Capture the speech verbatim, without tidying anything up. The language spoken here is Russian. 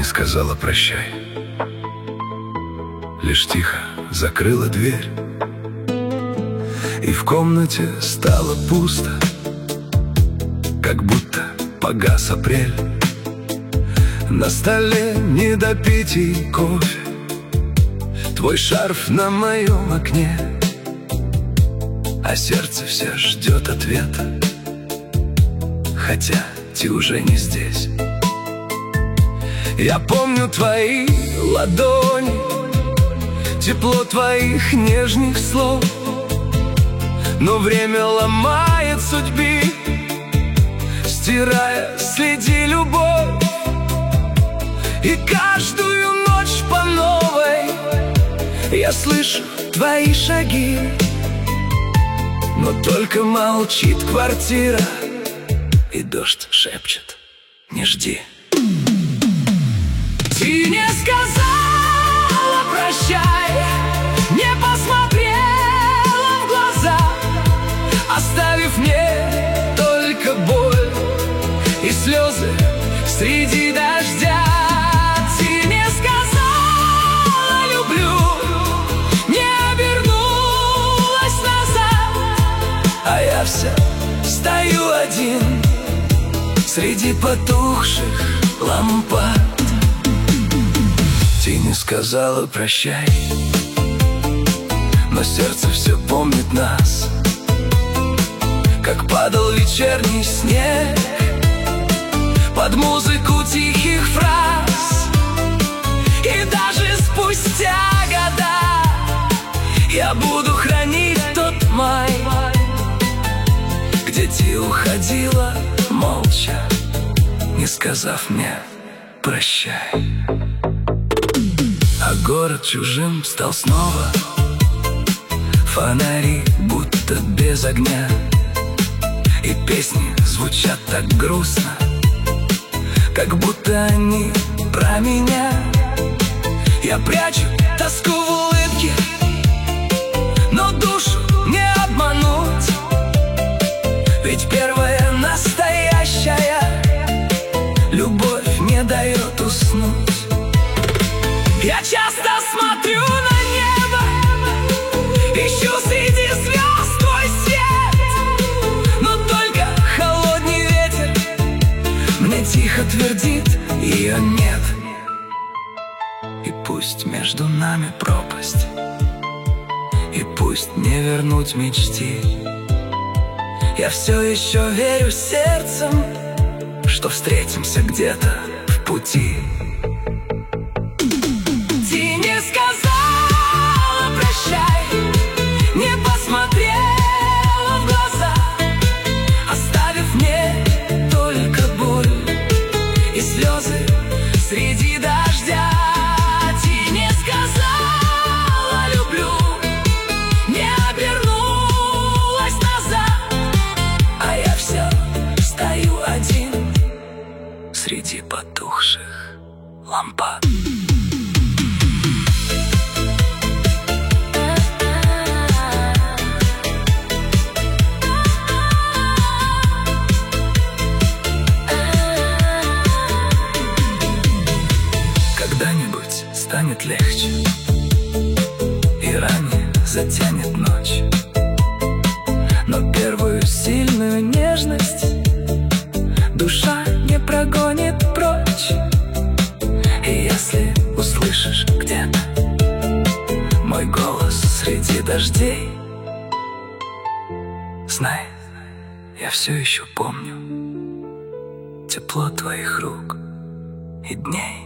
сказала прощай, лишь тихо закрыла дверь, и в комнате стало пусто, как будто погас апрель. На столе недопитый кофе, твой шарф на моем окне, а сердце все ждет ответа, хотя ты уже не здесь. Я помню твои ладони, тепло твоих нежных слов, но время ломает судьбы, стирая следы любовь. И каждую ночь по новой я слышу твои шаги, но только молчит квартира, и дождь шепчет: не жди. Ты не сказала прощай, не посмотрела в глаза, оставив мне только боль и слезы среди дождя. Ты не сказала люблю, не обернулась назад, а я все стою один среди потухших лампад. Ты не сказала прощай, но сердце все помнит нас, как падал вечерний снег под музыку тихих фраз. И даже спустя года я буду хранить тот май, где ты уходила молча, не сказав мне прощай. А город чужим стал снова, фонари будто без огня, и песни звучат так грустно, как будто они про меня. Я прячу тоску в улыбке, но душу не обмануть, ведь первая настоящая любовь не дает уснуть. Я часто смотрю на небо, ищу среди звезд твой свет, но только холодный ветер мне тихо твердит: ее нет. И пусть между нами пропасть, и пусть не вернуть мечты, я все еще верю сердцем, что встретимся где-то в пути. Ты не сказала прощай, не посмотрела в глаза, оставив мне только боль и слезы среди дождя. Ты не сказала люблю, не обернулась назад, а я все стою один среди потухших лампад. Когда-нибудь станет легче, и ранее затянет ночь, но первую сильную нежность душа не прогонит прочь. И если услышишь где-то мой голос среди дождей, знай, я все еще помню тепло твоих рук и дней.